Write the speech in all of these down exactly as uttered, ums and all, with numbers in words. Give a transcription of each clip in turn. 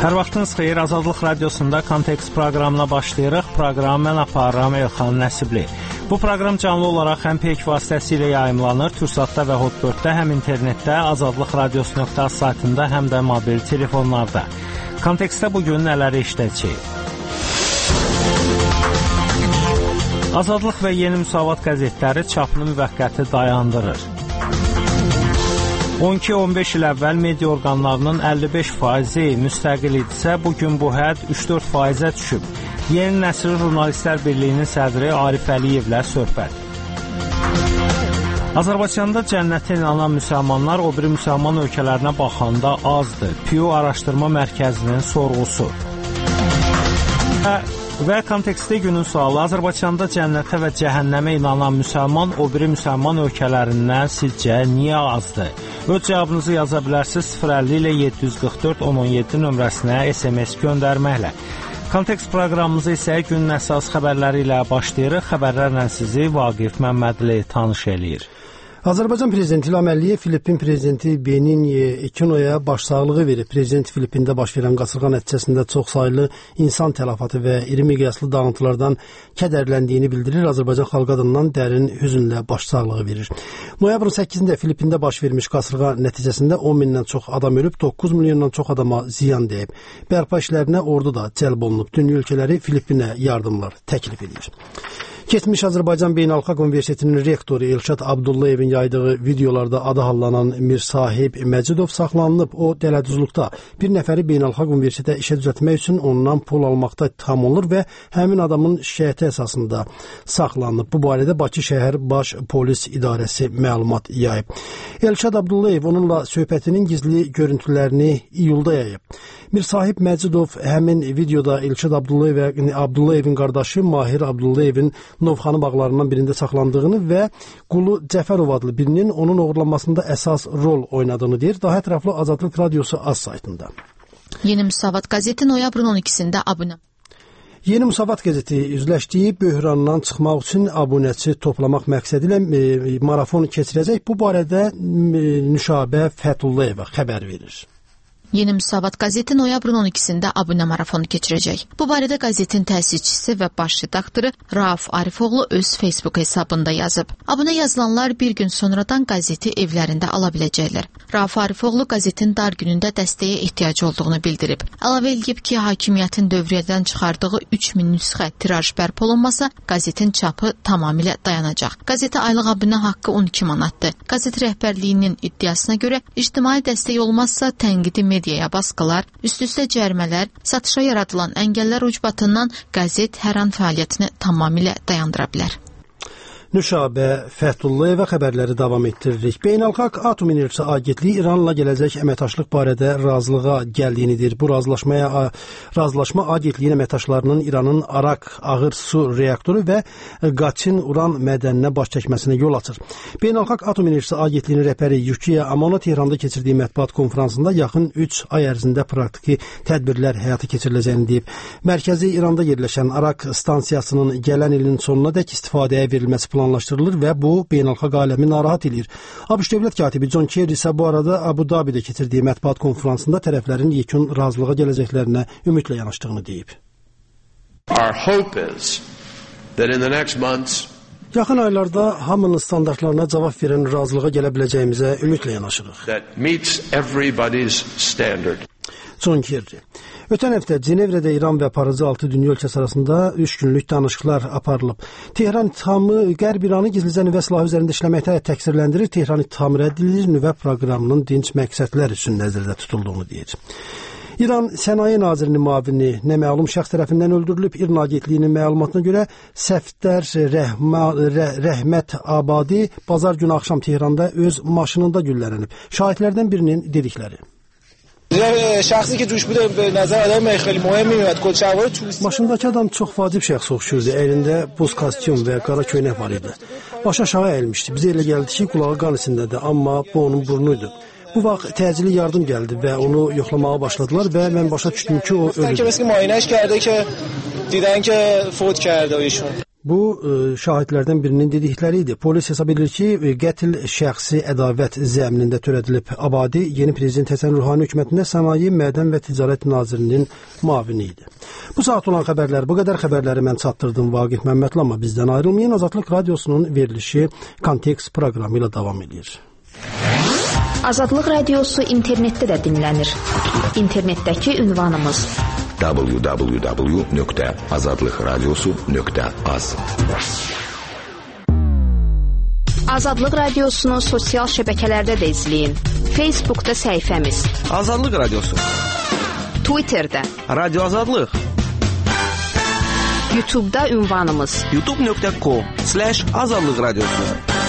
Hər vaxtınız xeyir, Azadlıq Radiosunda Kontekst proqramına başlayırıq. Proqramı mən aparıram Elxan Nəsibli. Bu proqram canlı olaraq həm P E K vasitəsilə yayımlanır, Türksatda və Hotbirddə, həm internetdə, azadlıq radiosu nöqtə az saytında, həm də mobil telefonlarda. Kontekstdə bugün nələri işləyəcəyik? Azadlıq və Yeni Müsavat qəzetləri çapını müvəqqəti dayandırır. on iki on beş il əvvəl media orqanlarının əlli beş faizi müstəqil idisə, bugün bu hədd üç dörd faizə düşüb. Yeni Nəsil Jurnalistlər Birliyinin sədri Arif Əliyevlə söhbət. Azərbaycanda cənnətə inanan müsəlmanlar o biri müsəlman ölkələrinə baxanda azdır. Pew Araşdırma Mərkəzinin sorğusu. Və Və kontekstdə günün sualı: Azərbaycanda cənnətə və cəhənnəmə inanan müsəlman o biri müsəlman ölkələrindən sizcə niyə azdır? Öz cavabınızı yaza bilərsiniz sıfır əlli ilə yeddi yüz qırx dörd on on yeddi nömrəsinə S M S göndərməklə. Kontekst proqramımızı isə günün əsas xəbərləri ilə başlayırıq. Xəbərlərlə sizi Vaqif Məmmədli tanış eləyir. Azərbaycan Prezidenti İlham Əliyev Filippin Prezidenti Benin Ekinoya başsağlığı verib. Prezident Filippində baş verən qasırğa nəticəsində çoxsaylı insan tələfatı və iri miqyaslı dağıntılardan kədərləndiyini bildirir. Azərbaycan xalqı adından dərin hüzünlə başsağlığı verir. Noyabrın səkkizində Filippində baş vermiş qasırğa nəticəsində on mindən çox adam ölüb, doqquz milyondan çox adama ziyan dəyib. Bərpa işlərinə ordu da cəlb olunub. Dünya ölkələri Filippinə yardımlar təklif edir. Keçmiş Azərbaycan Beynəlxalq Universitetinin rektoru Elşad Abdullayevin yaydığı videolarda adı hallanan Mirsahib Məcidov saxlanılıb. O, dələduzluqda bir nəfəri Beynəlxalq Universitetə işə düzəltmək üçün ondan pul almaqda ittiham olunur və həmin adamın şikayəti əsasında saxlanılıb. Bu barədə Bakı şəhər Baş Polis İdarəsi məlumat yayıb. Elşad Abdullayev onunla söhbətinin gizli görüntülərini iyulda yayıb. Mirsahib Məcidov həmin videoda Elşad Abdullayev və Abdullayevin qardaşı Mahir Abdullayevin Novxanı bağlarından birində saxlandığını və Qulu Cəfərov adlı birinin onun oğurlanmasında əsas rol oynadığını deyir. Daha ətraflı Azadlıq Radiosu az saytında. Yeni Müsavat qəzeti noyabrın on ikisində abunə. Yeni Müsavat qəzeti üzləşdiyi böhrandan çıxmaq üçün abunəçi toplamaq məqsədilə e, marafon keçirəcək. Bu barədə e, Nüşabə Fətullayeva xəbər verir. Yeni Müsavat qəzeti noyabrın on ikisində abunə marafonu keçirəcək. Bu barədə qəzetin təsisçisi və baş redaktoru Rauf Arifoğlu öz Facebook hesabında yazıb. Abunə yazılanlar bir gün sonradan qəzeti evlərində ala biləcəklər. Rauf Arifoğlu qəzetin dar günündə dəstəyə ehtiyac olduğunu bildirib. Əlavə edib ki, hakimiyyətin dövriyyədən çıxardığı üç min nüsxə tiraj bərpa olunmasa, qəzetin çapı tamamilə dayanacaq. Qəzetə aylıq abunə haqqı on iki manatdır. Qəzet rəhbərliyinin iddiasına görə ictimai dəstək olmazsa tənqidi mediaya baskılar, üst-üstə cərimələr, satışa yaradılan əngəllər ucbatından qəzet hər an fəaliyyətini tamamilə dayandıra bilər. Nüşabə Fətullayeva xəbərləri davam etdiririk. Beynəlxalq Atom Enerjisi Agentliyi İranla gələcək əməkdaşlıq barədə razılığa gəldiyini deyir. Bu razılaşmaya razılaşma agentliyin əməkdaşlarının İranın Arak ağır su reaktoru və Qaçin uran mədəninə baş çəkməsinə yol açır. Beynəlxalq Atom Enerjisi Agentliyinin rəhbəri Yukiya Amano Tehranda keçirdiyi mətbuat konfransında yaxın üç ay ərzində praktiki tədbirlər həyata keçiriləcəyini deyib. Mərkəzi İranda yerləşən Arak stansiyasının gələn ilin sonuna dək istifadəyə verilməsi planlaşdırılır. planlaşdırılır və bu beynəlxalq aləmi narahat edir. ABŞ dövlət katibi John Kerry isə bu arada Abu Dhabi'də keçirdiyi mətbuat konfransında tərəflərin yekun razılığa gələcəklərinə ümidlə yanaşdığını deyib. Our hope is that in the next months Yaxın aylarda hamının standartlarına cavab verən razılığa gələ biləcəyimizə ümidlə yanaşırıq. That meets everybody's standard. John Kerry. Ötən həftə Cenevrədə İran və aparıcı altı dünya ölkəsi arasında üç günlük danışıqlar aparılıb. Tehran ittihamı Qərb İranı gizlicə nüvə silahı üzərində işləməkdə təqsirləndirir. Tehran ittihamı rədd edilir, nüvə proqramının dinc məqsədlər üçün nəzərdə tutulduğunu deyir. İran Sənaye Nazirinin müavini nə məlum şəxs tərəfindən öldürülüb. İRNA agentliyinin məlumatına görə Səfdər Rəhmə, Rəh, Rəhmət Abadi bazar günü axşam Tehranda öz maşınında güllələnib. Şahidlərdən birinin dedikləri. Şəxsi ki cüş budur, nəzər adamı xeyli mühüm idi. Koçavır turist. Maşındakı adam çox vacib şəxs oxşurdu. Əlində boz kostyum və qara köynək var idi. Baş aşağı əyilmişdi. Bizə elə gəldi ki, qulağı qan içindədir, amma bu onun burnuydu. Bu vaxt təcili yardım gəldi və onu yoxlamağa başladılar və mən başa düşdüm ki, o ölüdü. Ki müayinəş کرده ki, دیدن ki fot کرده ایشون. Bu şahidlərdən birinin dedikləri idi. Polis hesab edir ki, qətl şəxsi ədavət zəminində törədilib. Abadi yeni prezident Həsən Ruhani hökumətində Sənaye, Mədən və Ticarət nazirinin müavini idi. Bu saat olan xəbərlər, bu qədər xəbərləri mən çatdırdım Vaqif Məmmədli, amma bizdən ayrılmayın. Azadlıq Radiosunun verilişi Kontekst proqramı ilə davam edir. Azadlıq Radiosu internetdə də dinlənir. İnternetdəki ünvanımız w w w nöqtə azadlıq radiosu nöqtə az. Azadlıq Radiosunu sosial şəbəkələrdə də izləyin. Facebookda səhifəmiz Azadlıq Radiosu, Twitterdə Radio Azadlıq, YouTube'da ünvanımız youtube nöqtə com slash azadlıq radiosu.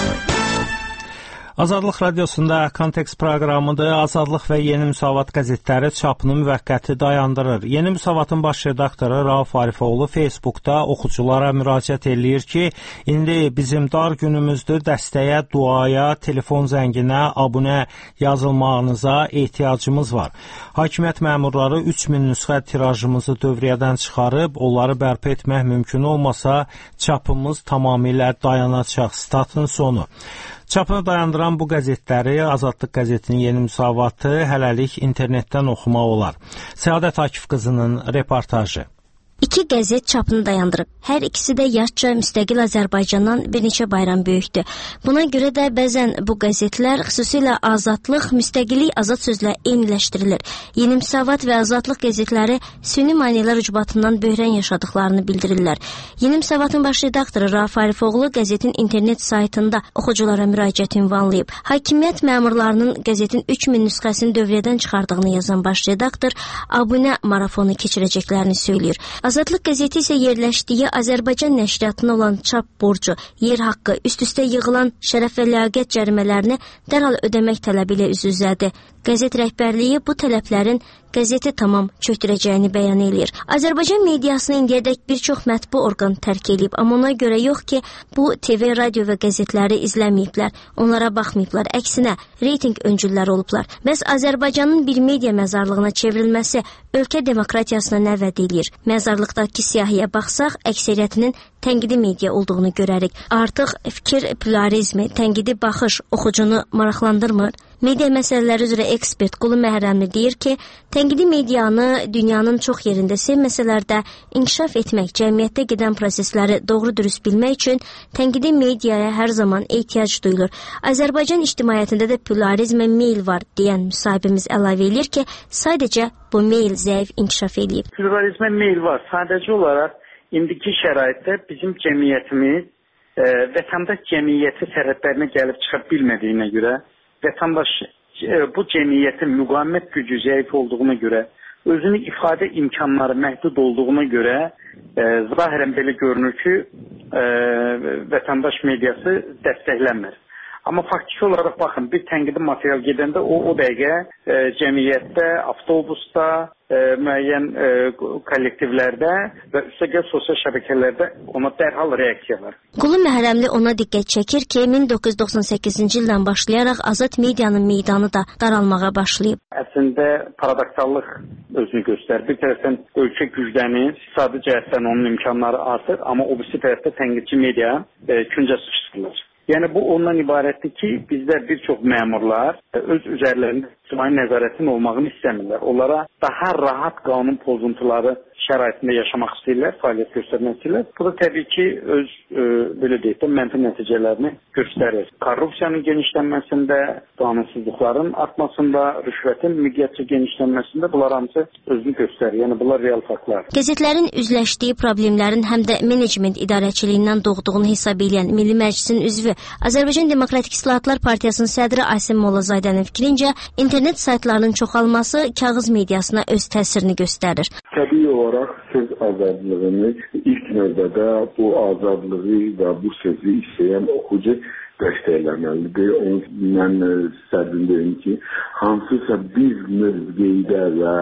Azadlıq Radiosunda Kontekst proqramıdır. Azadlıq və Yeni Müsavat qəzetləri çapını müvəqqəti dayandırır. Yeni Müsavatın baş redaktoru Rauf Arifoğlu Facebookda oxuculara müraciət eləyir ki, indi bizim dar günümüzdür, dəstəyə, duaya, telefon zənginə, abunə yazılmağınıza ehtiyacımız var. Hakimiyyət məmurları üç min nüsxə tirajımızı dövriyyədən çıxarıb, onları bərpa etmək mümkün olmasa, çapımız tamamilə dayanacaq. Statın sonu. Çapını dayandıran bu qəzetləri Azadlıq qəzetinin Yeni Müsavatı hələlik internetdən oxumaq olar. Səadət Akif qızının reportajı. İki qəzet çapını dayandırıb. Hər ikisi də yaşca müstəqil Azərbaycandan bir neçə bayram böyükdür. Buna görə də bəzən bu qəzetlər xüsusilə Azadlıq, Müstəqillik, Azad sözlə eyniləşdirilir. Yeni Müsavat və Azadlıq qəzetləri süni maneələr ucbatından böhrən yaşadıklarını bildirirlər. Yeni Müsavatın baş redaktoru Rauf Arifoğlu qəzetin internet saytında oxuculara müraciət ünvanlayıb. Hakimiyyət məmurlarının qəzetin üç min nüsxəsini dövriyyədən çıxardığını yazan baş redaktor abunə marafonu keçirəcəklərini söyləyir. Azadlıq qəzeti isə yerləşdiyi Azərbaycan nəşriyyatına olan çap borcu, yer haqqı, üst-üstə yığılan şərəf və ləyaqət cərimələrinin dərhal ödəmək tələbi ilə üz-üzədir. Qəzet rəhbərliyi bu tələblərin qəzeti tamam çökdürəcəyini bəyan edir. Azərbaycan mediasını indiyədək bir çox mətbu orqan tərk edib, amma ona görə yox ki, bu T V, radio və qəzetləri izləməyiblər, onlara baxmayıblar, əksinə reyting öncülləri olublar. Bəs Azərbaycanın bir media məzarlığına çevrilməsi ölkə demokratiyasına nə vəd edir? Məzarlıqdakı siyahıya baxsaq, əksəriyyətinin tənqidi media olduğunu görərik. Artıq fikir pluralizmi, tənqidi baxış oxucunu maraqlandırmır. Media məsələləri üzrə ekspert Qulu Məhrəmli deyir ki, tənqidi medianı dünyanın çox yerində sevməsələr də inkişaf etmək, cəmiyyətdə gedən prosesləri doğru-dürüst bilmək üçün tənqidi mediaya hər zaman ehtiyac duyulur. Azərbaycan ictimaiyyətində də pluralizmə meyl var deyən müsahibimiz əlavə edir ki, sadəcə bu meyl zəif inkişaf edib. Pluralizmə meyl var. Sadəcə olaraq indiki şəraitdə bizim cəmiyyətimiz e, vətəndaş cəmiyyəti sərhədlərinə gəlib çıxa bilmədiyinə görə, vətəndaş e, bu cəmiyyətin müqavimət gücü zəif olduğuna görə, özünü ifadə imkanları məhdud olduğuna görə e, zahirən belə görünür ki, e, vətəndaş mediası dəstəklənmir. Amma faktiki olaraq baxın, bir tənqidi material gedəndə o, o dəqiqə e, cəmiyyətdə, avtobusda, e, müəyyən e, kollektivlərdə və üstəgəl sosial şəbəkələrdə ona dərhal reaksiya var. Qulu Məhrəmli ona diqqət çəkir ki, min doqquz yüz doxsan səkkizinci ildən başlayaraq azad medianın meydanı da daralmağa başlayıb. Əslində paradoksallıq özünü göstərir. Bir tərəfdən ölkə güclənir, iqtisadi cəhətdən onun imkanları artır, amma o birisi tərəfdə tənqidçi media e, küncə sıçrayır. Yəni bu ondan ibarətdir ki, bizdə bir çox məmurlar öz üzərlərində ictimai nəzarətin olmağını istəmirlər. Onlara daha rahat qanun pozuntuları şəraitində yaşamaq istəyirlər, fəaliyyət göstərmək istəyirlər. Bu da təbii ki, öz e, belə deyək də mənfi nəticələrini göstərir. Korrupsiyanın genişlənməsində, qanunsuzluqların artmasında, rüşvətin miqyasca genişlənməsində bunlar hamısı özünü göstərir. Yəni bunlar real faktlar. Qəzetlərin üzləşdiyi problemlərin həm də menecment idarəçiliyindən doğduğunu hesab edən Milli Məclisin üzvü Azərbaycan Demokratik İslahatlar Partiyasının sədri Asim Mollazadənin fikrincə, internet saytlarının çoxalması kağız mediasına öz təsirini göstərir. Təbii olaraq söz azadlığını ilk növbədə bu azadlığı və bu sözü istəyən oxucu dəstəkləməlidir. Mən sədrindəyim ki, hansısa bir mövqeydə və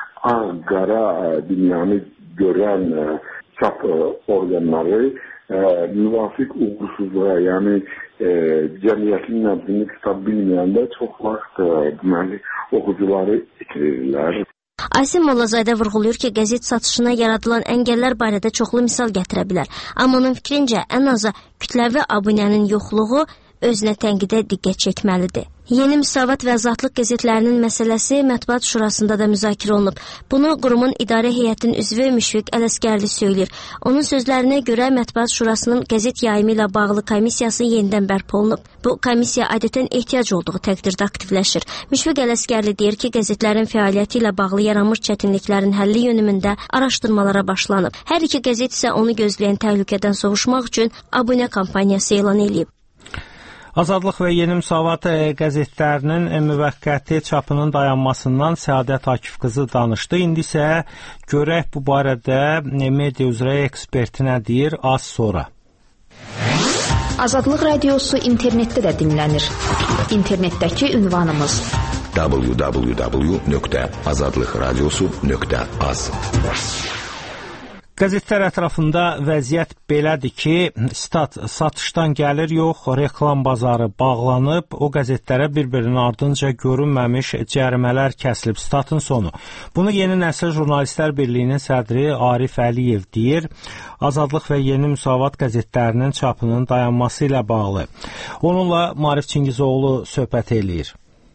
ağ-qara dünyanı görən çap orqanları e, müvafiq uğursuzluğa, yəni e, cəmiyyətin nəbzini tuta bilməyəndə çox vaxt e, deməli, oxucuları itirirlər. Asim Mollazadə vurğulayır ki, qəzet satışına yaradılan əngəllər barədə çoxlu misal gətirə bilər. Amma onun fikrincə ən azı kütləvi abunənin yoxluğu özünə tənqidə diqqət çəkməlidir. Yeni Müsavat və Azadlıq qəzetlərinin məsələsi Mətbuat Şurasında da müzakirə olunub. Bunu qurumun idarə heyətinin üzvü Müşfiq Ələsgərli söyləyir. Onun sözlərinə görə Mətbuat Şurasının qəzet yayımı ilə bağlı komissiyası yenidən bərpa olunub. Bu komissiya adətən ehtiyac olduğu təqdirdə aktivləşir. Müşfiq Ələsgərli deyir ki, qəzetlərin fəaliyyəti ilə bağlı yaranmış çətinliklərin həlli yönümündə araşdırmalara başlanıb. Hər iki qəzet isə onu gözləyən təhlükədən sovuşmaq üçün abunə kampaniyası elan edib. Azadlıq və Yeni Müsavat qəzetlərinin müvəqqəti çapının dayanmasından Səadət Akif qızı danışdı. İndi isə görək bu barədə media üzrə eksperti nə deyir az sonra. Azadlıq radiosu internetdə də dinlənir. İnternetdəki ünvanımız w w w nöqtə azadlıq radiosu nöqtə az. Qəzetlər ətrafında vəziyyət belədir ki, stat satışdan gəlir yox, reklam bazarı bağlanıb, o qəzetlərə bir-birinin ardınca görünməmiş cərimələr kəsilib. Statın sonu. Bunu Yeni Nəsil Jurnalistlər Birliyinin sədri Arif Əliyev deyir. Azadlıq və Yeni Müsavat qəzetlərinin çapının dayanması ilə bağlı. Onunla Maarif Çingizoğlu söhbət eləyir.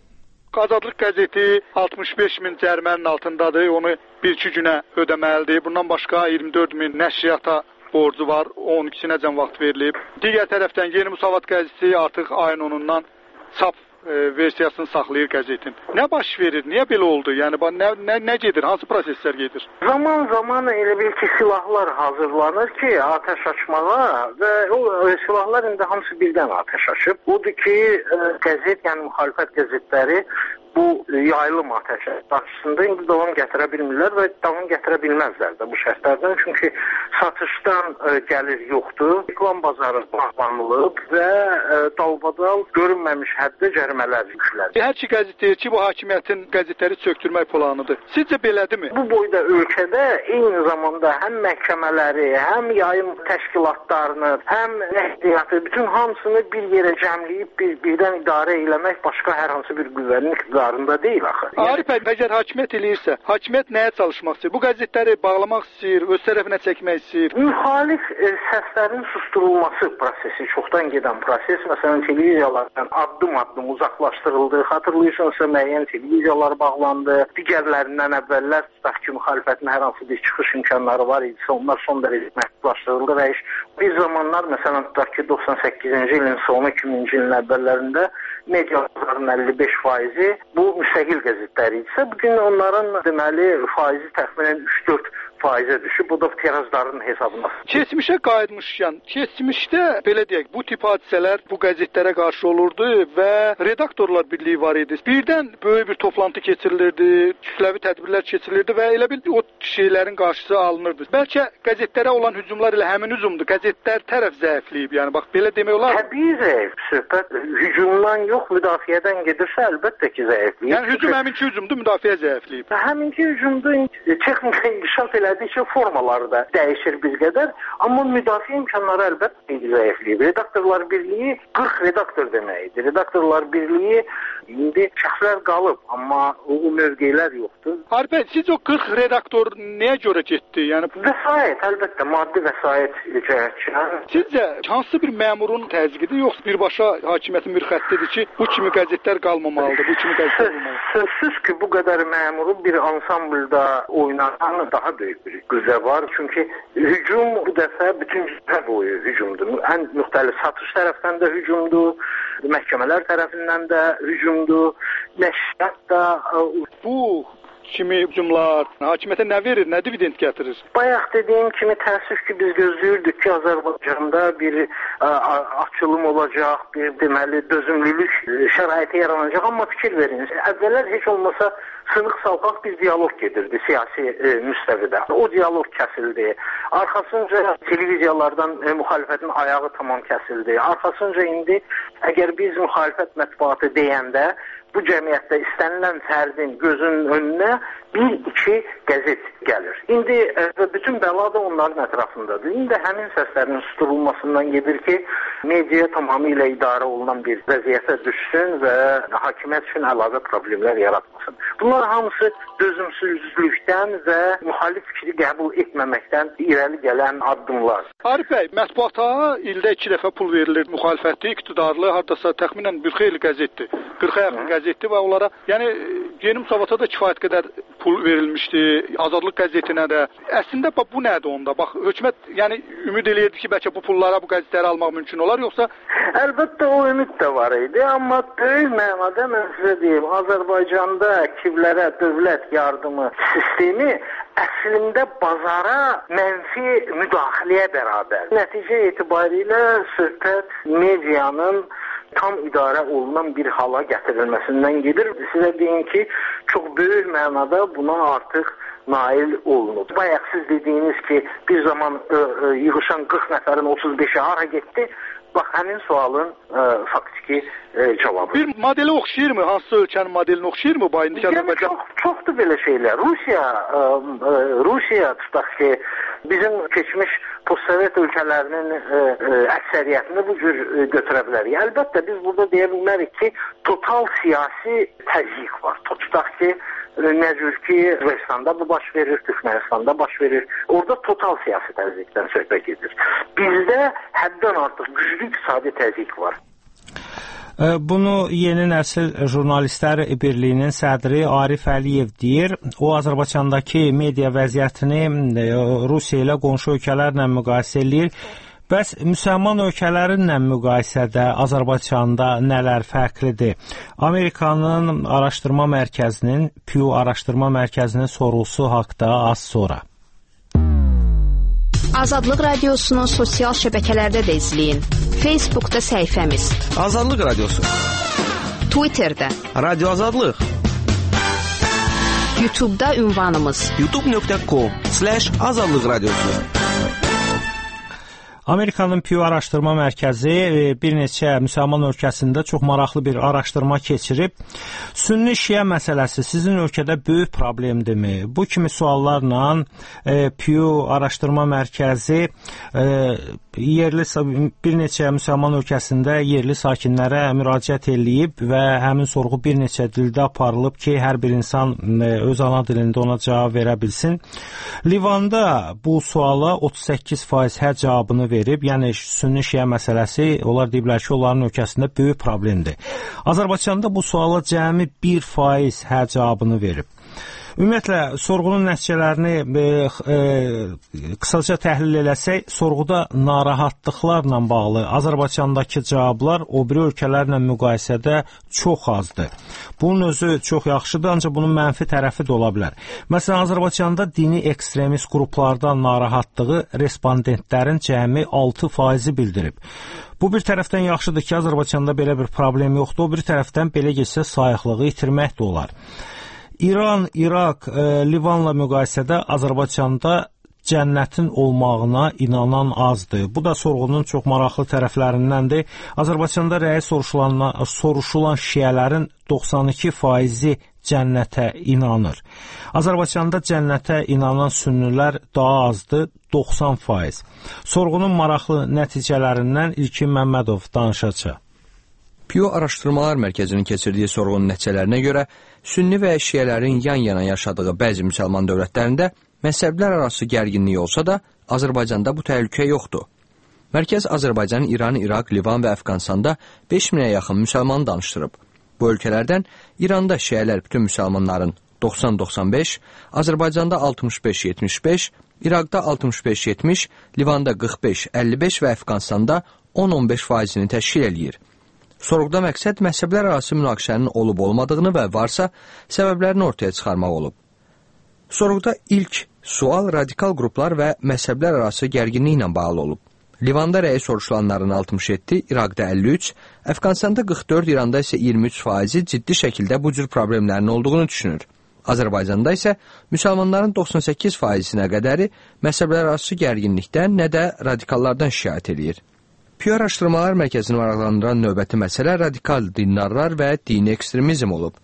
Azadlıq qəzeti altmış beş min cərimənin altındadır. Onu bir-iki günə ödəməlidir. Bundan başqa iyirmi dörd min nəşriyyata borcu var. on ikisinəcən vaxt verilib. Digər tərəfdən Yeni Müsavat qəzeti artıq ayın onundan çap e, versiyasını saxlayır qəzetin. Nə baş verir? Niyə belə oldu? Yəni nə, nə, nə gedir? Hansı proseslər gedir? Zaman zaman elə bil ki, silahlar hazırlanır ki, atəş açmağa və o e, silahlar indi hamısı birdən atəş açıb. Odur ki, e, qəzet, yəni müxalifət qəzetləri bu yayılım atəşə qarşısında indi davam gətirə bilmirlər və davam gətirə bilməzlər də bu şərtlərdən. Çünki satışdan e, gəlir yoxdur, reklam bazarı bağlanılıb və e, dalbadal görünməmiş həddə cərimələr yüklədir. Hər iki qəzet deyir ki, bu hakimiyyətin qəzetləri çökdürmək planıdır. Sizcə belədirmi? Bu boyda ölkədə eyni zamanda həm məhkəmələri, həm yayım təşkilatlarını, həm nəqliyyatı, bütün hamısını bir yerə cəmləyib bir, birdən idarə eləmək başqa hər hansı bir qüvvənin iqtidarında deyil axı. Arif bəy, əgər hakimiyyət eləyirsə, hakimiyyət nəyə çalışmaq istəyir? Bu qəzetləri bağlamaq istəyir, öz tərəfinə çəkmək istəyir. Müxalif e, səslərin susturulması prosesi, çoxdan gedən proses. Məsələn, televiziyalardan addım-addım uzaqlaşdırıldı. Xatırlayırsanızsa müəyyən televiziyalar bağlandı. Digərlərindən əvvəllər tutaq ki, müxalifətin hər hansı bir çıxış imkanları var idisə, onlar son dərəcə məhdudlaşdırıldı və iş bir zamanlar, məsələn, tutaq ki, doxsan səkkizinci ilin sonu, iki minci ilin əvvəllərində mediaların əlli beş faizi bu müstəqil qəzetləri idisə, bugün onların deməli faizi təxminən üç dörd faizə düşüb, bu da tirazların hesabına. Keçmişə qayıtmışkən, keçmişdə belə deyək, bu tip hadisələr bu qəzetlərə qarşı olurdu və redaktorlar birliyi var idi. Birdən böyük bir toplantı keçirilirdi, kütləvi tədbirlər keçirilirdi və elə bil o şeylərin qarşısı alınırdı. Bəlkə qəzetlərə olan hücumlar elə həmin hücumdur. Qəzetlər tərəf zəifləyib, yəni bax belə demək olar. Təbii zəif. Söhbət hücumdan yox, müdafiədən gedirsə əlbəttə ki, zəifləyib. Yəni hücum həminki hücumdur, müdafiə zəifləyib. Həminki hücumdur, texnika inkişaf elədikcə formaları da dəyişir bir qədər, amma müdafiə imkanları əlbəttə zəifləyib. Redaktorlar Birliyi qırx redaktor deməkdir. Redaktorlar Birliyi indi şəxslər qalıb, amma o mövqelər yoxdur. Arif, siz o qırx redaktor nəyə görə getdi? Yəni vəsait, əlbəttə maddi vəsait cəhətdən. Sizcə hansı bir məmurun təzyiqidir, yoxsa birbaşa hakimiyyətin bir xəttidir ki, bu kimi qəzetlər qalmamalıdır, bu kimi qəzetlər olmalıdır? Sözsüz ki, bu qədər məmuru bir ansamblda oynanan daha böyük bir qüvvə var. Çünki hücum bu dəfə bütün cəbhə boyu hücumdur. Ən müxtəlif satış tərəfdən də hücumdur, məhkəmələr tərəfindən də hücumdur, nəşriyyat da. Bu kimi hücumlar hakimiyyətə nə verir, nə dividend gətirir? Bayaq dediyim kimi təəssüf ki, biz gözləyirdik ki, Azərbaycanda bir ə, açılım olacaq, bir deməli dözümlülük şəraiti yaranacaq, amma fikir verin. Əvvəllər heç olmasa sınıq salpaq bir diyalog gedirdi siyasi e, müstəvidə. O diyalog kəsildi. Arxasınca televiziyalardan e, müxalifətin ayağı tamam kəsildi. Arxasınca indi əgər biz müxalifət mətbuatı deyəndə bu cəmiyyətdə istənilən fərdin gözünün önünə bir iki qəzet gəlir. İndi ə, bütün bəla da onların ətrafındadır. İndi həmin səslərin susturulmasından gedir ki, media tamamilə idarə olunan bir vəziyyətə düşsün və hakimiyyət üçün əlavə problemlər yaratmasın. Bunlar hamısı dözümsüzlükdən və müxalif fikri qəbul etməməkdən irəli gələn addımlar. Arif bəy, mətbuata ildə iki dəfə pul verilir. Müxalifətli, iqtidarlı, hardasa təxminən bir xeyli qəzetdir. qırxa yaxın qəzetdir və onlara, yəni Yeni Müsavat'a da kifayət qədər pul verilmişdi. Azadlıq qəzetinə də. Əslində bu nədir onda? Bax, hökumət yəni ümid eləyirdi ki, bəlkə bu pullara bu qəzetləri almaq mümkün olar, yoxsa? Əlbəttə o ümid də var idi, amma böyük mənada mən sizə deyim, Azərbaycanda kiblərə dövlət yardımı sistemi əslində bazara mənfi müdaxiləyə bərabər. Nəticə etibarilə söhbət medianın tam idarə olunan bir hala gətirilməsindən gedir. Sizə deyim ki, çox böyük mənada buna artıq nail olunub. Bayaq siz dediyiniz ki, bir zaman ə, ə, yığışan qırx nəfərin otuz beşi hara getdi? Bax, həmin sualın ə, faktiki ə, cavabı. Bir modeli oxşayır mı? Hansı ölkənin modelini oxşayır mı? Yəni, çox, çoxdur belə şeylər. Rusiya, ə, ə, Rusiya tutaq ki, bizim keçmiş postsovet ölkələrinin ə, ə, əksəriyyətini bu cür ə, götürə bilərik. Əlbəttə, biz burada deyə bilmərik ki, total siyasi təzyiq var. Tutaq ki, nə cür ki, Özbəkistanda bu baş verir, Türkmenistanda baş verir. Orada total siyasi təzyiqdən söhbət gedir. Bizdə həddən artıq güclü iqtisadi təzyiq var. Bunu Yeni Nəsil Jurnalistlər Birliyinin sədri Arif Əliyev deyir. O, Azərbaycandakı media vəziyyətini Rusiya ilə qonşu ölkələrlə müqayisə edir. Bəs müsəlman ölkələrinlə müqayisədə Azərbaycanda nələr fərqlidir? Amerikanın araşdırma mərkəzinin, Pew araşdırma mərkəzinin sorğusu haqda az sonra. Azadlıq Radiosunu sosial şəbəkələrdə də izləyin. Facebookda səhifəmiz Azadlıq Radiosu, Twitterdə Radio Azadlıq, YouTube'da ünvanımız youtube nöqtə com slash azadlıq radiosu. Amerikanın Pew araşdırma mərkəzi bir neçə müsəlman ölkəsində çox maraqlı bir araşdırma keçirib. Sünni şiə məsələsi sizin ölkədə böyük problemdirmi? Bu kimi suallarla e, Pew araşdırma mərkəzi e, yerli bir neçə müsəlman ölkəsində yerli sakinlərə müraciət eləyib və həmin sorğu bir neçə dildə aparılıb ki, hər bir insan e, öz ana dilində ona cavab verə bilsin. Livanda bu suala otuz səkkiz faiz hə cavabını verib. Yəni sünni şiə məsələsi, onlar deyiblər ki, onların ölkəsində böyük problemdir. Azərbaycanda bu suala cəmi bir faiz hə cavabını verib. Ümumiyyətlə, sorğunun nəticələrini e, e, qısaca təhlil eləsək, sorğuda narahatlıqlarla bağlı Azərbaycandakı cavablar o biri ölkələrlə müqayisədə çox azdır. Bunun özü çox yaxşıdır, ancaq bunun mənfi tərəfi də ola bilər. Məsələn, Azərbaycanda dini ekstremist qruplardan narahatlığı respondentlərin cəmi altı faizi bildirib. Bu bir tərəfdən yaxşıdır ki, Azərbaycanda belə bir problem yoxdur, o bir tərəfdən belə getsə sayıqlığı itirmək də olar. İran, İraq, e, Livanla müqayisədə Azərbaycanda cənnətin olmağına inanan azdır. Bu da sorğunun çox maraqlı tərəflərindəndir. Azərbaycanda rəyi soruşulan, soruşulan şiələrin doxsan iki faizi cənnətə inanır. Azərbaycanda cənnətə inanan sünnilər daha azdır, doxsan faiz. Sorğunun maraqlı nəticələrindən İlkin Məmmədov danışacaq. Pew Araşdırmalar Mərkəzinin keçirdiyi sorğunun nəticələrinə görə sünni və şiələrin yan-yana yaşadığı bəzi müsəlman dövlətlərində məzhəblər arası gərginlik olsa da, Azərbaycanda bu təhlükə yoxdur. Mərkəz Azərbaycan, İran, İraq, Livan və Əfqanistanda beş minə yaxın müsəlmanı danışdırıb. Bu ölkələrdən İranda şiələr bütün müsəlmanların doxsan doxsan beş, Azərbaycanda altmış beş yetmiş beş, İraqda altmış beş yetmiş, Livanda qırx beş əlli beş və Əfqanistanda on on beş faizini təşkil eləyir. Sorğuda məqsəd məzhəblər arası münaqişənin olub-olmadığını və varsa səbəblərini ortaya çıxarmaq olub. Sorğuda ilk sual radikal qruplar və məzhəblər arası gərginliklə bağlı olub. Livanda rəyi soruşulanların altmış yeddi, İraqda əlli üç, Əfqanistanda qırx dörd, İranda isə iyirmi üç faizi ciddi şəkildə bu cür problemlərin olduğunu düşünür. Azərbaycanda isə müsəlmanların doxsan səkkiz faizinə qədəri məzhəblər arası gərginlikdən, nə də radikallardan şikayət edir. Pew Araşdırmalar Mərkəzini maraqlandıran növbəti məsələ radikal dindarlar və dini ekstremizm olub.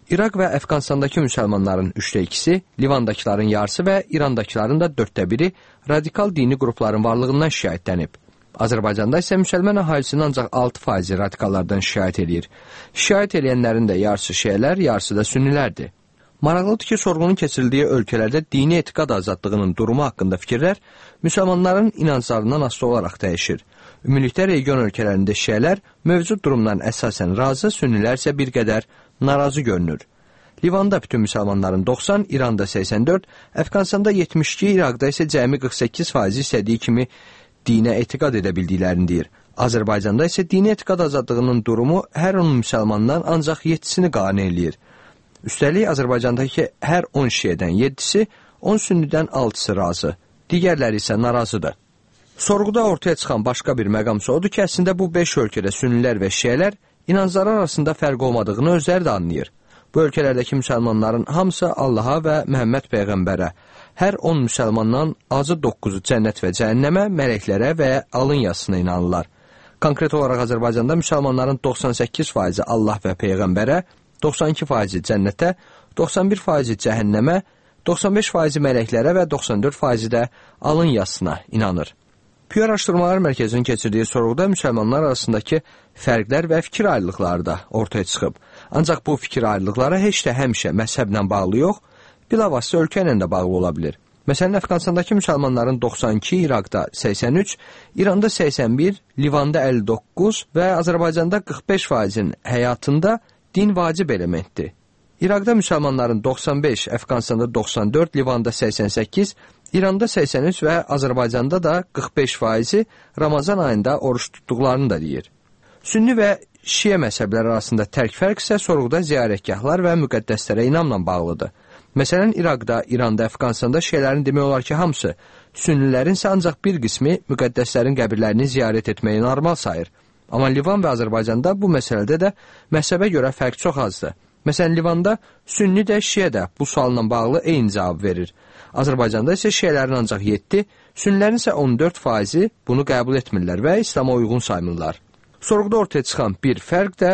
İraq və Əfqanistandakı müsəlmanların üçdə ikisi, Livandakıların yarısı və İrandakıların da dörddə biri radikal dini qrupların varlığından şikayətlənib. Azərbaycanda isə müsəlman əhalisinin ancaq altı faizi radikallardan şikayət edir. Şikayət edənlərin də yarısı şiələr, yarısı da sünnilərdir. Maraqlıdır ki, sorğunun keçirildiyi ölkələrdə dini etiqad azadlığının durumu haqqında fikirlər müsəlmanların inanclarından asılı olaraq dəyişir. Ümumilikdə region ölkələrində şiələr mövcud durumdan əsasən razı, sünnilər isə bir qədər narazı görünür. Livanda bütün müsəlmanların doxsan, İranda səksən dörd, Əfqanistanda yetmiş iki, İraqda isə cəmi qırx səkkiz faizi istədiyi kimi dinə etiqad edə bildiklərini deyir. Azərbaycanda isə dini etiqad azadlığının durumu hər on müsəlmandan ancaq yeddisini qane eləyir. Üstəlik, Azərbaycandakı hər on şiədən yeddisi, on sünnidən altısı razı, digərləri isə narazıdır. Sorğuda ortaya çıxan başqa bir məqamsa odur ki, əslində bu beş ölkədə sünnilər və şiələr inancları arasında fərq olmadığını özləri də anlayır. Bu ölkələrdəki müsəlmanların hamısı Allaha və Məhəmməd Peyğəmbərə, hər on müsəlmandan azı doqquzu cənnət və cəhənnəmə, mələklərə və alın yazısına inanırlar. Konkret olaraq Azərbaycanda müsəlmanların doxsan səkkiz faizi Allah və Peyğəmbərə, doxsan iki faizi cənnətə, doxsan bir faizi cəhənnəmə, doxsan beş faizi mələklərə və doxsan dörd faizi də alın yazısına inanır. Pew Araşdırmalar Mərkəzinin keçirdiyi sorğuda müsəlmanlar arasındakı fərqlər və fikir ayrılıqları da ortaya çıxıb. Ancaq bu fikir ayrılıqları heç də həmişə məzhəblə bağlı yox, bilavasitə ölkə ilə də bağlı ola bilir. Məsələn, Əfqanistandakı müsəlmanların doxsan iki, İraqda səksən üç, İranda səksən bir, Livanda əlli doqquz və Azərbaycanda qırx beş faizin həyatında din vacib elementdir. İraqda müsəlmanların doxsan beş, Əfqanistanda doxsan dörd, Livanda səksən səkkiz, İranda səksən üç və Azərbaycanda da qırx beş faizi Ramazan ayında oruç tutduqlarını da deyir. Sünni və şiə məzhəbləri arasında tərk fərq isə sorğuda ziyarətgahlar və müqəddəslərə inamla bağlıdır. Məsələn, İraqda, İranda, Əfqanistanda şiələrin demək olar ki, hamısı, sünnilərin isə ancaq bir qismi müqəddəslərin qəbirlərini ziyarət etməyi normal sayır. Amma Livan və Azərbaycanda bu məsələdə də məzhəbə görə fərq çox azdır. Məsələn, Livanda sünni də, şiə də bu sualla bağlı eyni cavab verir. Azərbaycanda isə şiələrin ancaq yeddi, sünnilərin isə on dörd faizi bunu qəbul etmirlər və İslama uyğun saymırlar. Sorğuda ortaya çıxan bir fərq də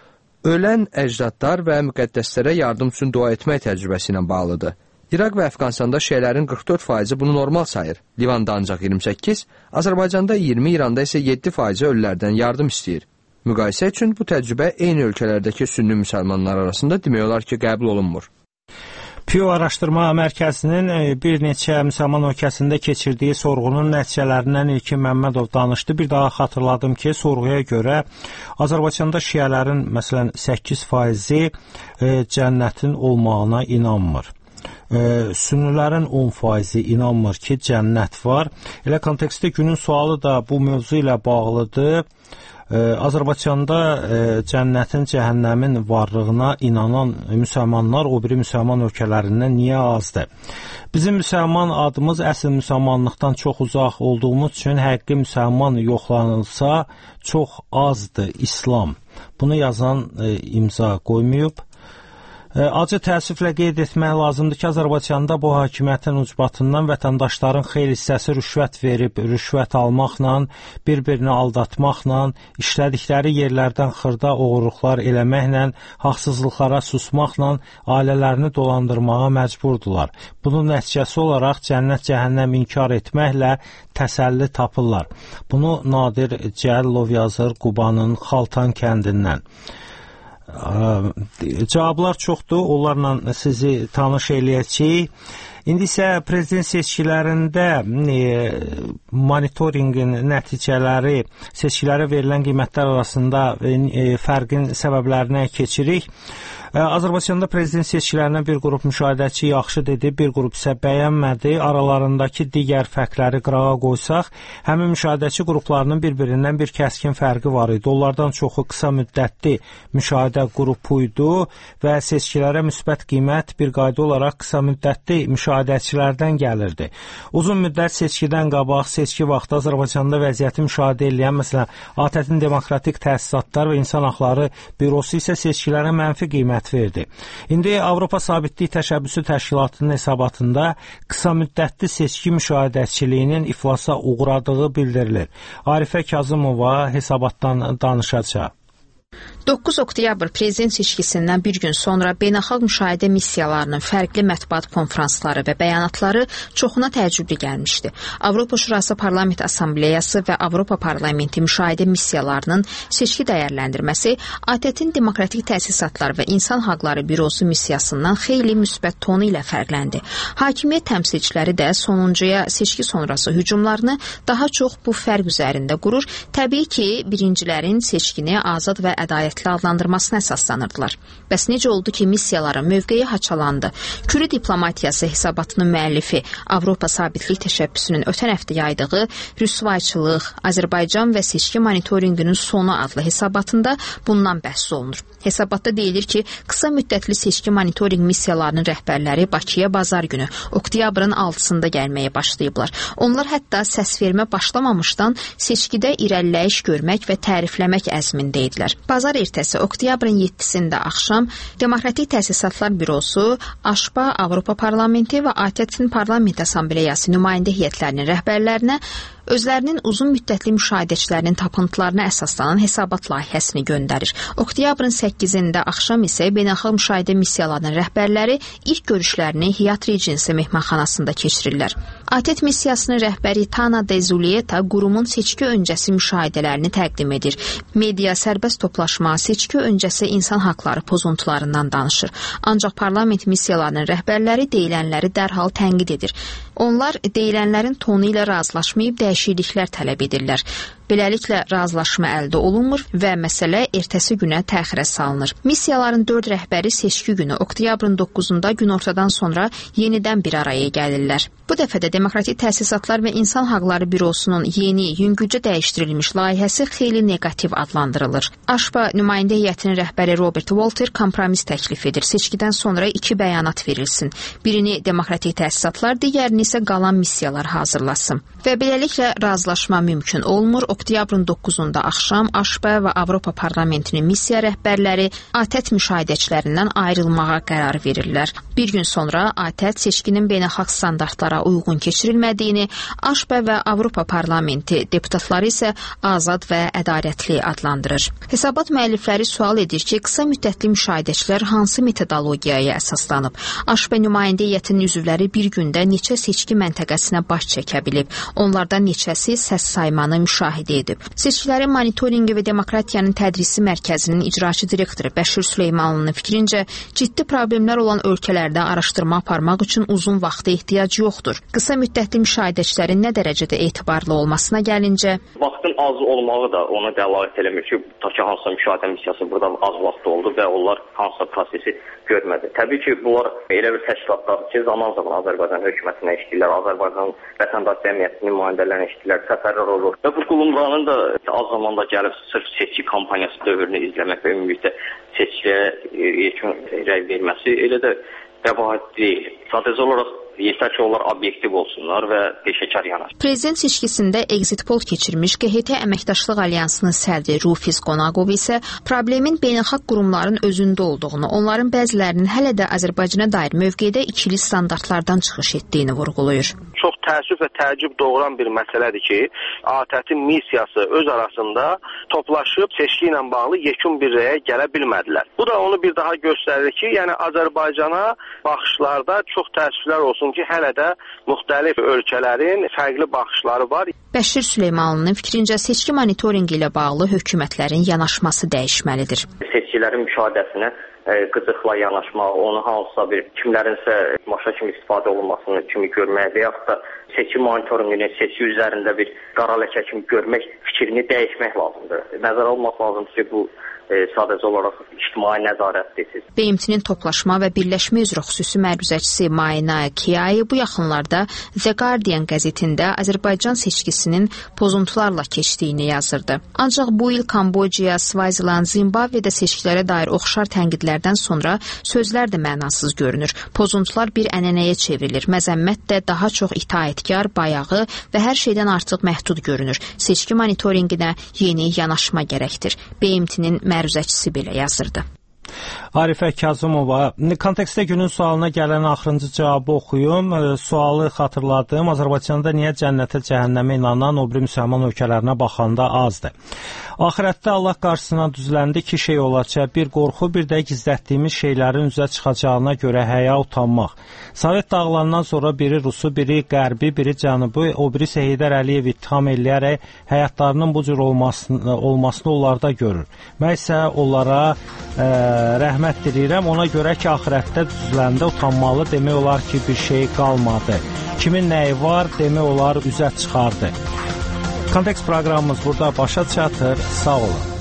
ölən əcdadlar və müqəddəslərə yardım üçün dua etmək təcrübəsi ilə bağlıdır. İraq və Əfqanistanda şiələrin qırx dörd faizi bunu normal sayır. Livanda ancaq iyirmi səkkiz, Azərbaycanda iyirmi, İranda isə yeddi faizi ölülərdən yardım istəyir. Müqayisə üçün bu təcrübə eyni ölkələrdəki sünni müsəlmanlar arasında demək olar ki, qəbul olunmur. Pew Araşdırma Mərkəzinin bir neçə müsəlman ölkəsində keçirdiyi sorğunun nəticələrindən İlkin Məmmədov danışdı. Bir daha xatırladım ki, sorğuya görə Azərbaycanda şiələrin məsələn səkkiz faizi cənnətin olmağına inanmır. Sünnilərin on faizi inanmır ki, cənnət var. Elə kontekstdə günün sualı da bu mövzu ilə bağlıdır. Azərbaycanda cənnətin, cəhənnəmin varlığına inanan müsəlmanlar o biri müsəlman ölkələrindən niyə azdır? Bizim müsəlman adımız əsl müsəlmanlıqdan çox uzaq olduğumuz üçün həqiqi müsəlman yoxlanılsa çox azdır İslam. Bunu yazan imza qoymayıb. Acı təəssüflə qeyd etmək lazımdır ki, Azərbaycanda bu hakimiyyətin ucbatından vətəndaşların xeyli hissəsi rüşvət verib, rüşvət almaqla, bir-birini aldatmaqla, işlədikləri yerlərdən xırda oğurluqlar eləməklə, haqsızlıqlara susmaqla ailələrini dolandırmağa məcburdular. Bunun nəticəsi olaraq cənnət-cəhənnəm inkar etməklə təsəlli tapırlar. Bunu Nadir Cəlilov yazır Qubanın Xaltan kəndindən. Cavablar çoxdur, onlarla sizi tanış eləyəcəyik. İndi isə prezident seçkilərində e, monitorinqin nəticələri, seçkilərə verilən qiymətlər arasında e, fərqin səbəblərinə keçirik. Azərbaycanda prezident seçkilərinə bir qrup müşahidəçi yaxşı dedi, bir qrup isə bəyənmədi. Aralarındakı digər fərqləri qırağa qoysaq, həmin müşahidəçi qruplarının bir-birindən bir kəskin fərqi var idi. Onlardan çoxu qısa müddətli müşahidə qrupu idi və seçkilərə müsbət qiymət bir qayda olaraq qısa müddətli müşahidəçilərdən gəlirdi. Uzun müddət seçkidən qabaq, seçki vaxtı Azərbaycanda vəziyyəti müşahidə edən, məsələn, ATƏT-in Demokratik Təsisatlar və İnsan Haqları Bürosu isə seçkilərə mənfi qiymət verdi. İndi Avropa Sabitlik Təşəbbüsü Təşkilatının hesabatında qısa müddətli seçki müşahidəçiliyinin iflasa uğradığı bildirilir. Arifə Kazımova hesabatdan danışacaq. doqquz oktyabr prezident seçkisindən bir gün sonra beynəlxalq müşahidə missiyalarının fərqli mətbuat konfransları və bəyanatları çoxuna təəccüblü gəlmişdi. Avropa Şurası Parlament Assambleyası və Avropa Parlamenti müşahidə missiyalarının seçki dəyərləndirməsi A T T-in Demokratik Təsisatlar və İnsan Haqları Bürosu missiyasından xeyli müsbət tonu ilə fərqləndi. Hakimiyyət təmsilçiləri də sonuncuya seçki sonrası hücumlarını daha çox bu fərq üzərində qurur. Təbii ki, birincilərin seçkini azad və ədalətli adlandırmasına əsaslanırdılar. Bəs necə oldu ki, missiyaların mövqeyi haçalandı? Kürü diplomatiyası hesabatının müəllifi Avropa Sabitlik Təşəbbüsünün ötən həftə yaydığı Rüsvayçılıq, Azərbaycan və seçki monitorinqinin sonu adlı hesabatında bundan bəhs olunur. Hesabatda deyilir ki, qısa müddətli seçki monitorinq missiyalarının rəhbərləri Bakıya bazar günü, oktyabrın altısında gəlməyə başlayıblar. Onlar hətta səsvermə başlamamışdan seçkidə irəliləyiş görmək və tərifləmək əzmində idilər. Bazar ertəsi oktyabrın yeddisində axşam Demokratik Təsisatlar Bürosu, AŞPA, Avropa Parlamenti və A T T-in Parlament Assambleyası nümayəndə heyətlərinin rəhbərlərinə özlərinin uzun müddətli müşahidəçilərinin tapıntılarına əsaslanan hesabat layihəsini göndərir. Oktyabrın səkkizində axşam isə beynəlxalq müşahidə missiyalarının rəhbərləri ilk görüşlərini Hyatt Regency mehmanxanasında keçirirlər. A T T missiyasının rəhbəri Tana de Zulieta qurumun seçki öncəsi müşahidələrini təqdim edir. Media sərbəst toplaşma, seçki öncəsi insan haqları pozuntularından danışır. Ancaq parlament missiyalarının rəhbərləri deyilənləri dərhal tənqid edir. Onlar deyilənlərin tonu ilə razılaşmayıb dəyişikliklər tələb edirlər. Beləliklə razılaşma əldə olunmur və məsələ ertəsi günə təxirə salınır. Missiyaların dörd rəhbəri seçki günü oktyabrın doqquzunda günortadan sonra yenidən bir araya gəlirlər. Bu dəfə də Demokratik Təsisatlar və İnsan Haqları Bürosunun yeni, yüngülcə dəyişdirilmiş layihəsi xeyli neqativ adlandırılır. AŞPA nümayəndə heyətinin rəhbəri Robert Walter kompromis təklif edir. Seçkidən sonra iki bəyanat verilsin. Birini Demokratik Təsisatlar, digərini isə qalan missiyalar hazırlasın. Və beləliklə razılaşma mümkün olmur. Oktyabrın doqquzunda axşam AŞPA və Avropa Parlamentinin missiya rəhbərləri A T T müşahidəçilərindən ayrılmağa qərar verirlər. Bir gün sonra A T T seçkinin beynəlxalq standartlara uyğun keçirilmədiyini, AŞPA və Avropa Parlamenti deputatları isə azad və ədalətli adlandırır. Hesabat müəllifləri sual edir ki, qısa müddətli müşahidəçilər hansı metodologiyaya əsaslanıb? AŞPA nümayəndə heyətinin üzvləri bir gündə neçə seçki məntəqəsinə baş çəkə bilib? Onlardan neçəsi səs saymanı müşahidə edib? Seçkilərin monitorinqi və demokratiyanın tədrisi mərkəzinin icraçı direktoru Bəşir Süleymanlının fikrincə, ciddi problemlər olan ölkələrdə araşdırma aparmaq üçün uzun vaxta ehtiyac yoxdur. Qısa müddətli müşahidəçilərin nə dərəcədə etibarlı olmasına gəlincə, vaxtın az olmağı da ona dəlalət eləmir ki, ta ki hansısa müşahidə missiyası burada az vaxt oldu və onlar hansısa prosesi görmədi. Təbii ki, bunlar elə bir təşkilatlar ki, zaman-zaman Azərbaycan hökumətinə eşitdilər, Azərbaycan vətəndaş cəmiyyətinin nümayəndələrinə eşitdilər, səfərlər olur. Və bu qurumların da az zamanda gəlib sırf seçki kampaniyası dövrünü izləmək və ümumilikdə seçkiyə yekun rəy verməsi elə də qəbahət deyil. Sadəcə olaraq yetər ki, onlar obyektiv olsunlar və peşəkar yanaşsınlar. Prezident seçkisində exit poll keçirmiş Q H T Əməkdaşlıq Alyansının sədri Rufis Qonaqov isə problemin beynəlxalq qurumların özündə olduğunu, onların bəzilərinin hələ də Azərbaycana dair mövqedə ikili standartlardan çıxış etdiyini vurğulayır. Çox təəssüf və təəccüb doğuran bir məsələdir ki, A T T missiyası öz arasında toplaşıb seçki ilə bağlı yekun bir rəyə gələ bilmədilər. Bu da onu bir daha göstərir ki, yəni Azərbaycana baxışlarda çox təəssüflər olsun ki, hələ də müxtəlif ölkələrin fərqli baxışları var. Bəşir Süleymanlının fikrincə seçki monitorinqi ilə bağlı hökumətlərin yanaşması dəyişməlidir. Seçkilərin müşahidəsinə qıcıqla yanaşmaq, onu hansısa bir kimlərinsə maşa kimi istifadə olunmasını kimi görmək və yaxud da seçki monitorinqini seçki üzərində bir qara ləkə kimi görmək fikrini dəyişmək lazımdır. Nəzərə almaq lazımdır ki, bu e, sadəcə olaraq ictimai nəzarətdir. B M T-nin toplaşma və birləşmə üzrə xüsusi məruzəçisi Mayna Kiai bu yaxınlarda The Guardian qəzetində Azərbaycan seçkisinin pozuntularla keçdiyini yazırdı. Ancaq bu il Kamboca, Swaziland, Zimbabvedə seçkilərə dair oxşar tənqidlərdən sonra sözlər də mənasız görünür. Pozuntular bir ənənəyə çevrilir. Məzəmmət də daha çox itaətkar, bayağı və hər şeydən artıq məhdud görünür. Seçki monitorinqinə yeni yanaşma gərəkdir. B M T-nin məruzəçisi belə yazırdı. Arifə Kazımova. Kontekstdə günün sualına gələn axırıncı cavabı oxuyum. E, sualı xatırladım. Azərbaycanda niyə cənnətə, cəhənnəmə inanan o biri müsəlman ölkələrinə baxanda azdır? Axirətdə Allah qarşısına düzüləndə iki şey olacaq. Bir qorxu, bir də gizlətdiyimiz şeylərin üzə çıxacağına görə həya, utanmaq. Sovet dağılandan sonra biri Rusu, biri Qərbi, biri Cənubu, o biri isə Heydər Əliyev ittiham eləyərək həyatlarının bu cür olmasını, olmasını onlarda görür. Mən isə onlara e, rəhmət diləyirəm. Ona görə ki, axirətdə düzüləndə utanmalı, demək olar ki, bir şey qalmadı. Kimin nəyi var, demək olar üzə çıxardı. Kontekst proqramımız burada başa çatır. Sağ olun.